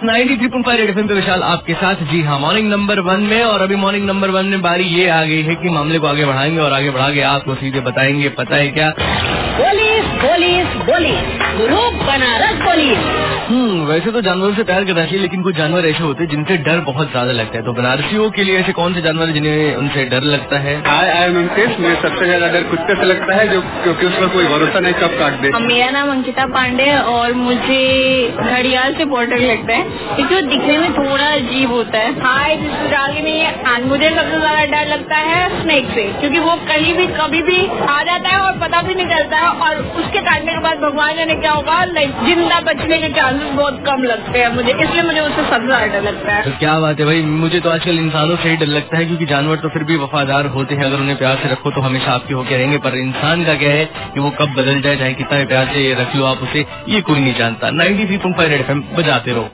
93.5 red FM पे विशाल आपके साथ। जी हाँ, मॉर्निंग नंबर 1 में। और अभी मॉर्निंग नंबर 1 में बारी ये आ गई है कि मामले को आगे बढ़ाएंगे और आगे बढ़ा के आपको सीधे बताएंगे, पता है क्या? Police police police, group Banaras police. वैसे तो जानवरों से प्यार करना चाहिए, लेकिन कुछ जानवर ऐसे होते हैं जिनसे डर बहुत ज्यादा लगता है। तो बनारसियों के लिए ऐसे कौन से जानवर जिन्हें उनसे डर लगता है? I am Ankit. मुझे सबसे ज्यादा डर कुत्ते से लगता है, जो क्योंकि उस पर कोई भरोसा नहीं, कब काट दे। मेरा नाम अंकिता पांडे और मुझे घड़ियाल से बहुत डर लगता है, क्योंकि वो दिखने में थोड़ा अजीब होता है। Hi, this is Ragini. मुझे सबसे ज्यादा डर लगता है स्नेक से, क्योंकि वो कहीं भी कभी भी आ जाता है और पता भी नहीं चलता है, और उसके काटने के बाद भगवान जाने क्या होगा, जिंदा बचने के चांसेस बहुत कम लगते हैं मुझे, इसलिए मुझे उससे सबसे ज्यादा डर लगता है। तो क्या बात है भाई, मुझे तो आजकल इंसानों से ही डर लगता है, क्योंकि जानवर तो फिर भी वफादार होते हैं, अगर उन्हें प्यार से रखो तो हमेशा आपके होके रहेंगे। पर इंसान का क्या है कि वो कब बदल जाए, चाहे कितना प्यार से रख लो आप उसे, ये कोई नहीं जानता। 93.5 रेड एफएम बजाते रहो।